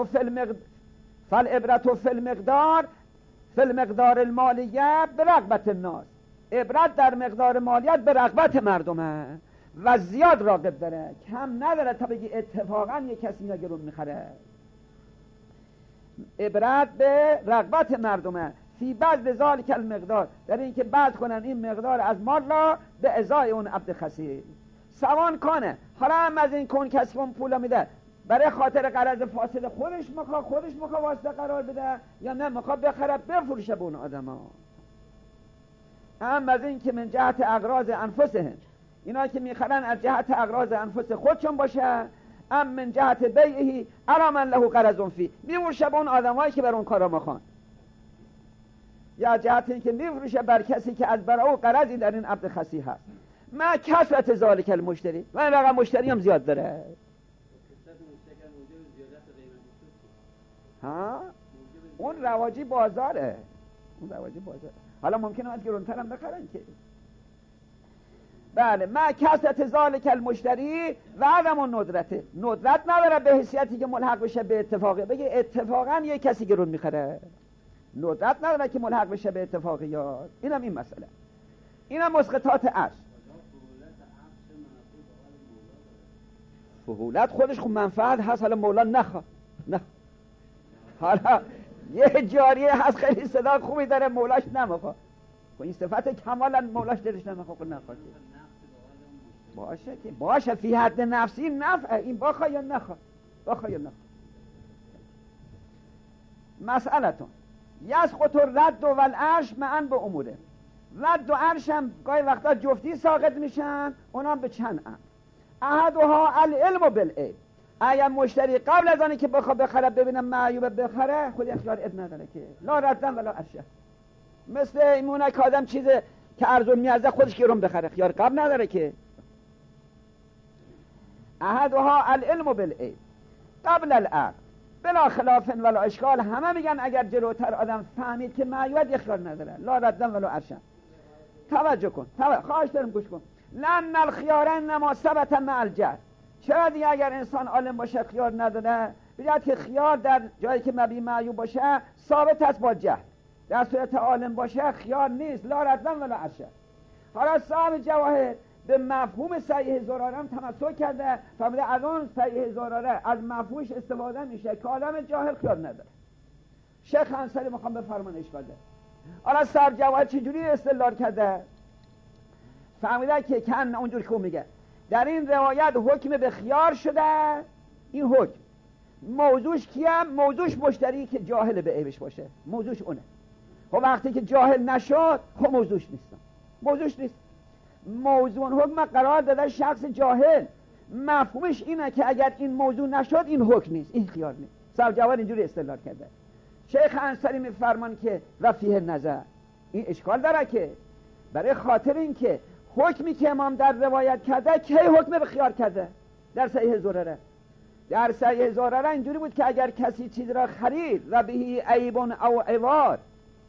فی المقدار المالیه به رغبت الناس، عبرت در مقدار مالیت به رغبت مردمه و زیاد راغب داره، کم نداره تا بگی اتفاقا یک کسی نگرون میخره. عبرت به رغبت مردمه. فی بعض ذالک المقدار، در این که بعض کنن این مقدار از مال را به ازای اون عبد خسی. سوان کانه، حالا هم از این کن کسی اون پولا میده برای خاطر غرض فاسد خودش مخواه واسطه قرار بده، یا نه مخواه بخره بفروشه به اون آدم ها. هم از این که من جهت اغراض انفسهم، اینا که میخرن از جهت اغراض انفس خودشون باشه، ام من جهت بیعهی علی من له غرض فی، میفروشه به اون آدمایی که بر اون کارا میخوان، یا جهت این که میفروشه بر کسی که از برای او غرضی در این عبد خسی هست. ما کثرت ذالک المشتری، و این رقم مشتری هم زیاد داره. ها اون رواجی بازاره، حالا ممکنه از گرونتر هم بخرن که. بله، ما کثرت ذالک المشتری و عدم ندرت نداره به حیثیتی که ملحق بشه به اتفاقی، بگه اتفاقا یه کسی گرون میخره، ندرت نداره که ملحق بشه به اتفاقیات. اینم این مسئله، اینم مسقطات عرش. فهولت خودش خب منفعت هست، حالا مولا نخواه. حالا یه جاریه هست خیلی صدا خوبی داره، مولاش نمیخواد، خب این صفت کمالا مولاش دلش نمیخواد، نخواد باشه که باشه فی حد نفسی نفع، این بخواه یا نخواه، مسئلتون یسقط الرد و العرش معا به اموره. رد و عرش هم گاهی وقتا جفتی ساقط میشن، اونام به چند احدها العلم بالعلم. اگر مشتری قبل از آنی که بخواد بخره ببینم معیوب بخره، خود اختیار اب نداره که لا ردن ولا عرشه. مثل ایمونه که آدم چیز که ارزون میارزه خودش گرون بخره، خیار قبل نداره که. احدها العلم بالعلم قبل العقل بلا خلاف ولا اشکال. همه میگن اگر جلوتر آدم فهمید که معیوب اختیار نداره، لا ردن ولا عرشه. توجه کن، خواهش دارم گوش کن. لأن الخيار انما ثبت مع الجهل. چرا دیگه اگر انسان عالم باشه خیار نداره؟ بگید که خیار در جایی که مبی معیوب باشه ثابت است با جهل، در صورت عالم باشه خیار نیست، لا ردن ولا عرشه. حالا صاحب جواهر به مفهوم صحیح زراره هم تمسک کرده، فهمیده از اون صحیح زراره از مفهومش استفاده میشه که آدم جاهل خیار نداره. شیخ انصاری میخوام به فرمانش بده. حالا صاحب جواهر چجوری استدلال کرده؟ فهمیده که کن اونجور که میگه در این روایت حکم به خیار شده. این حکم موضوعش کیه؟ موضوعش مشتری که جاهل به عیبش باشه، موضوعش اونه. خب وقتی که جاهل نشد خب موضوعش نیست. موضوع حکم قرار داده شخص جاهل، مفهومش اینه که اگر این موضوع نشد این حکم نیست، این خیار نیست. صاحب جواهر اینجوری استدلال کرده. شیخ انصاری میفرمان که و فیه نظر، این اشکال داره که برای خاطر این که حکمی که امام در روایت کرده کی حکم به خیار کرده؟ در صحیح زراره اینجوری بود که اگر کسی چیز را خرید و بهی عیب او عوار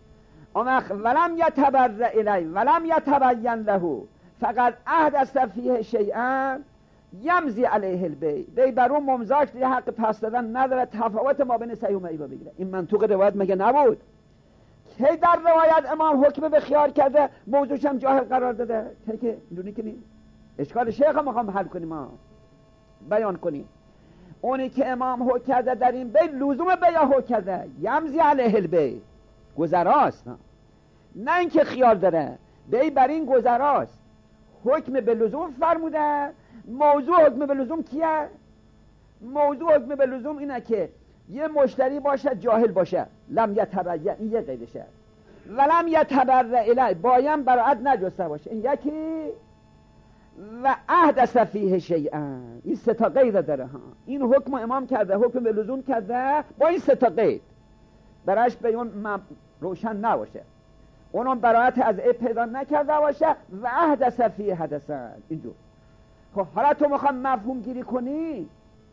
ولم یتبرع الی ولم یتبین له فقط احدث فیه شیئا یمضی علیه البیع، بر اون ممزاج دیگه حق پس دادن نداره، تفاوت ما بین صحیح و معیوب بگیره. این منطوق روایت مگه نبود؟ کی در روایت امام حکم به خیار کرده، موضوعش هم جاهل قرار داده؟ که اینجوری که نیست. اشکال شیخ هم میخوام حل کنیم، ما بیان کنیم. اونی که امام حکم کرده در این بیع لزوم بیع حکم کرده، یمضی علیه البیع، گذراست، نه اینکه خیار داره. بیع بر این گذراست، حکم به لزوم فرموده. موضوع حکم به لزوم کیه؟ موضوع حکم به لزوم اینه که یه مشتری باشه جاهل باشه، لم یتبرع، این یه قیدشه، ولم یتبرع الی، بایم براعت نجسته باشه، این یکی، و احدث فیه شیئا، این سه تا قید داره ها. این حکم امام کرده، حکم به لزوم کرده با این سه تا قید، براش به اون روشن نباشه، اونم براعت از عیب پیدا نکرده باشه، و احدث فیه حدثا. اینجور. خب حالا تو میخوام مفهوم گیری کنی،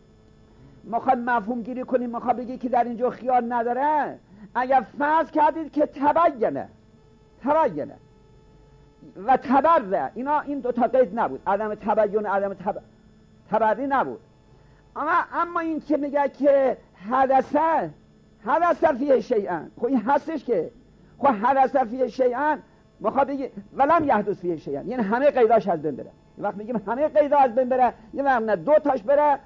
میخواد بگی که در اینجا خیار نداره. اگر فرض کردید که تبینه و تبرع، اینا این دو تا قید نبود، عدم تبین عدم تبرع نبود. اما این که میگه که حدث فیه شیئا، خب این هستش که خب حدث فیه شیئا میخواد بگی ولم یحدث فیه شیئا، یعنی همه قیداش از بین بره. وقت میگیم همه قیدا از بین بره، یه وقت نه دو تاش بره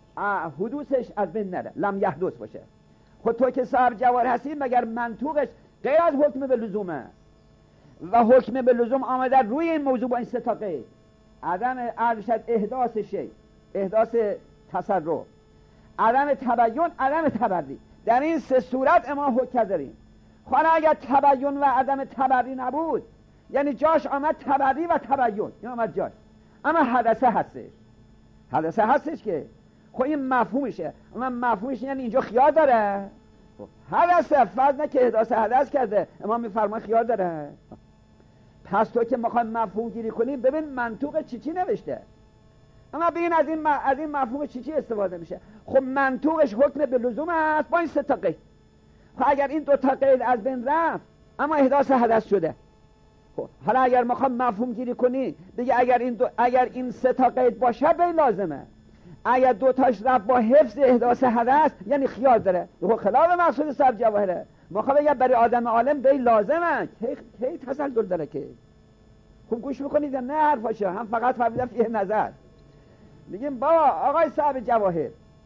حدوثش از بین نره، لم یحدث باشه. خود تو که صاحب جواهر هستی مگر منطوقش غیر از حکم به لزومه و حکم به لزوم آمده روی این موضوع با این سه تا قید. عدم ارشد احداث شی، احداث تصرف، عدم تبیین، عدم تبری. در این سه صورت ما حکم داریم. حالا اگر تبیین و عدم تبری نبود، یعنی جاش آمد تبری و تبیین، این آمد جاش، اما حدثه هستش، حدثه هستش که خب این مفهومشه. اما مفهومش یعنی اینجا خیال داره. حدثه فرض نه که احداث حدث کرده، امام میفرماید خیال داره. پس تو که میخوای مفهوم گیری کنی ببین منطوق چی نوشته، اما ببین از این مفهوم چی استفاده میشه. خب منطوقش حکم به لزوم است با این سه تا قید. خب اگر این دو تا قید از بین رفت اما احداث حدث شده. خب حالا اگر میخوام مفهوم گیری کنی دیگه اگر این سه تا قید باشه به لازمه، اگر دو تاش رفت با حفظ احداث حدث یعنی خیال داره. خب خلاف مقصود صاحب جواهره. میخوام بگم برای آدم عالم به لازمه کی تسلسل داره که. خوب گوش میکنید نه حرفاشو، هم فقط فهمیدم فیه نظر. میگیم بابا آقای صاحب جواهر،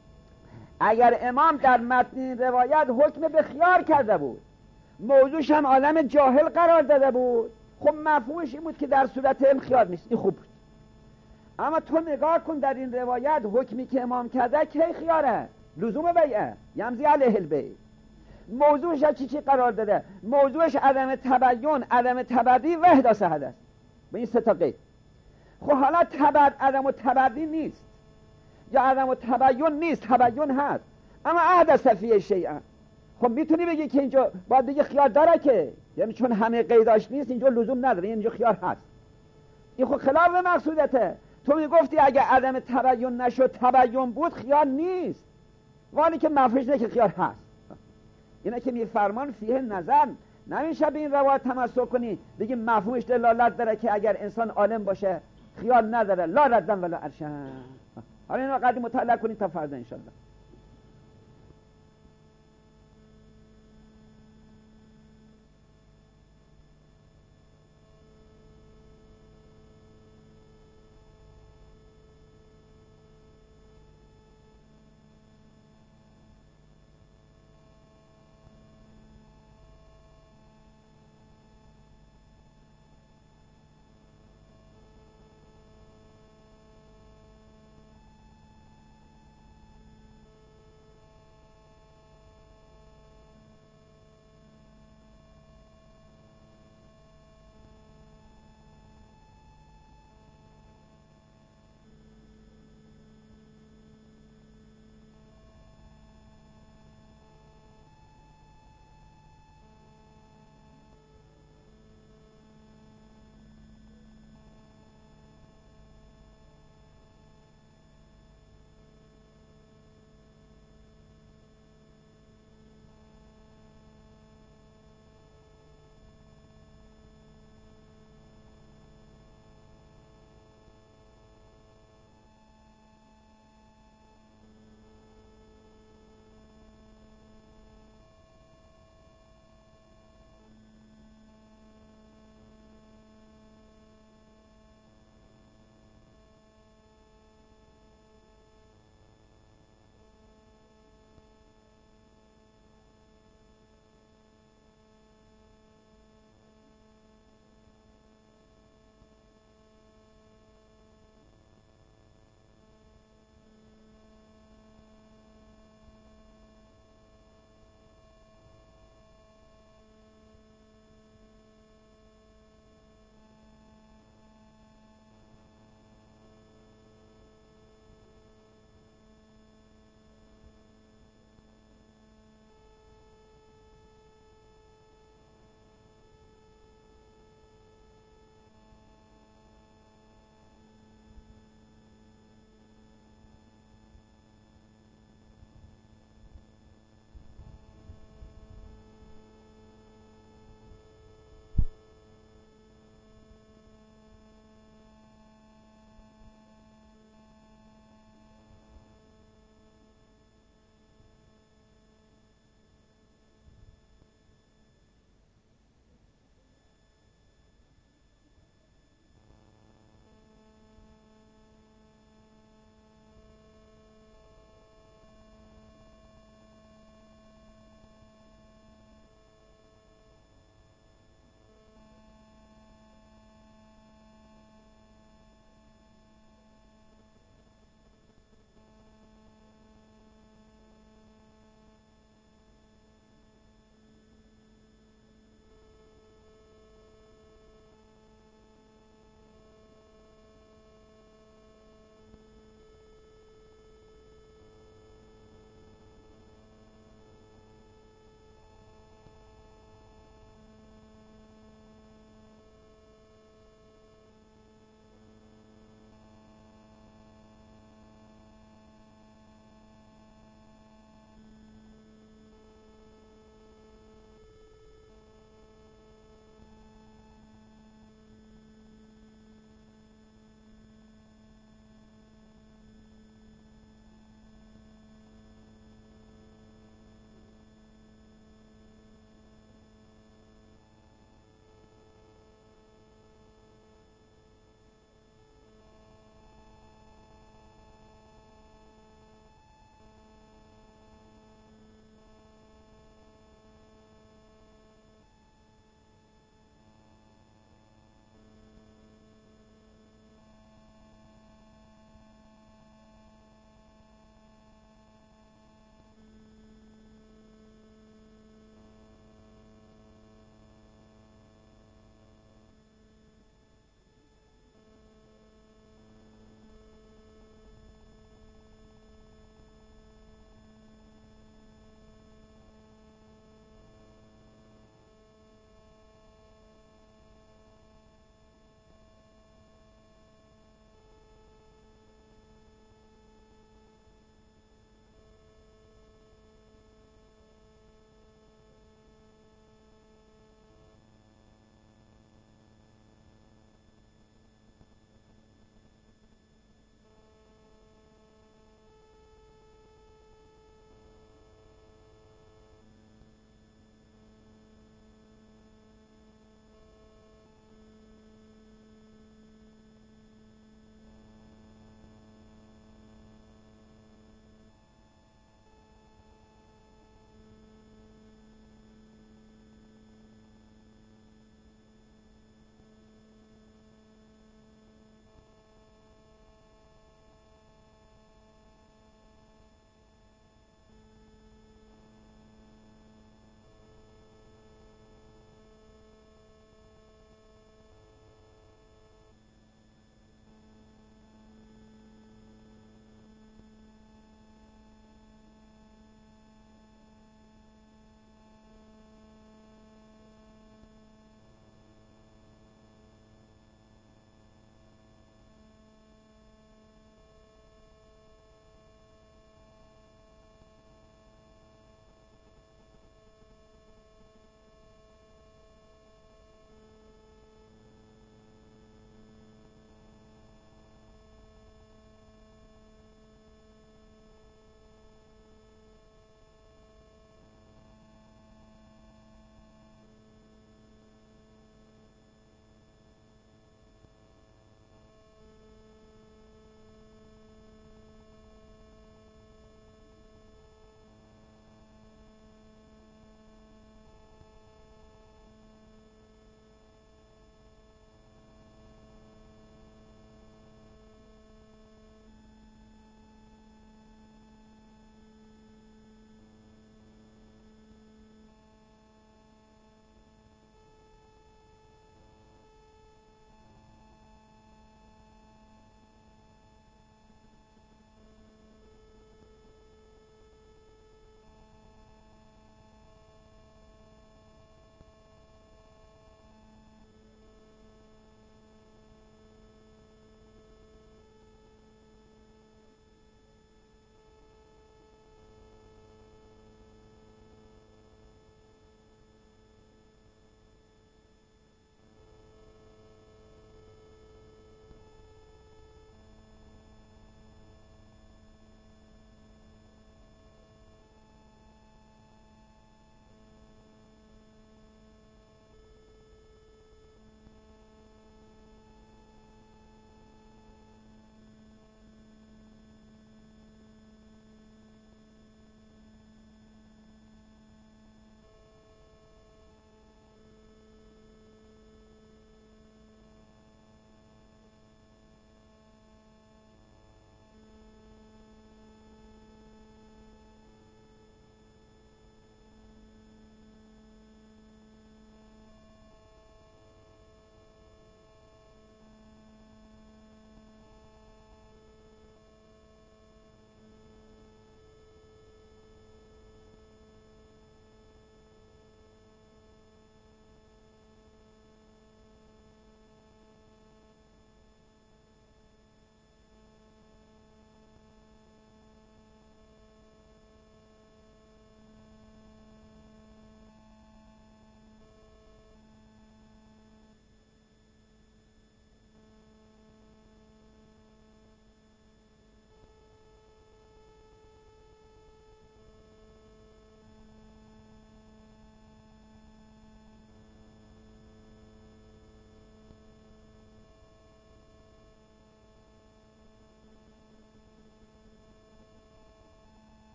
اگر امام در متن روایت حکم به خیار کرده بود، موضوعش هم عالم جاهل قرار داده بود، خب مفهومش این بود که در صورت علم خیار نیست، این خوب بود. اما تو نگاه کن در این روایت حکمی که امام کرده کی خیاره؟ لزوم بیعه، یمضی علیه البیع. موضوعش چی قرار داده؟ موضوعش عدم تبیین، عدم تبری و احداث حدث. به این سه تا قید. خب حالا عدم و تبری نیست یا عدم و تبیین نیست، تبیین هست اما احدث فیه شیئا. خب میتونی بگی که اینجا باید بگی خیار داره که، یعنی چون همه قیداش نیست اینجا لزوم نداره، اینجا خیار هست. این خب خلاف مقصودته. تو میگفتی اگه عدم تبیین نشد تبیین بود خیار نیست، ولی که مفهومش نه که خیار هست. اینه که میفرمان فیه نظر، نمیشه به این روایت تمسک کنی بگی مفهومش دلالت داره که اگر انسان عالم باشه خیال نداره، لا ردن ولا ارشن. حالا اینو قدیم مطالعه کنید تا فردا انشالله.